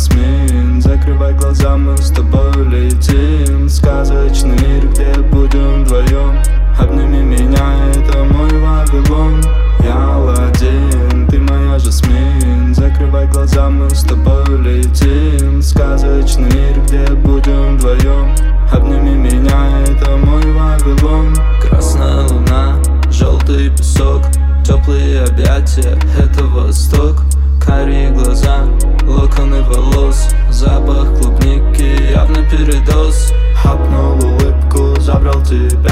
жасмин. Закрывай глаза, мы с тобой летим в сказочный мир, где будем вдвоем. Обними меня, это мой Вавилон. Я Аладдин, ты моя жасмин. Закрывай глаза, мы с тобой летим в сказочный мир, где будем вдвоем. Обними меня, это мой Вавилон. Красная луна, желтый песок, теплые объятия, это восток. Карие глаза, локоны волос, запах клубники, явно передоз. Хапнул улыбку, забрал тебя.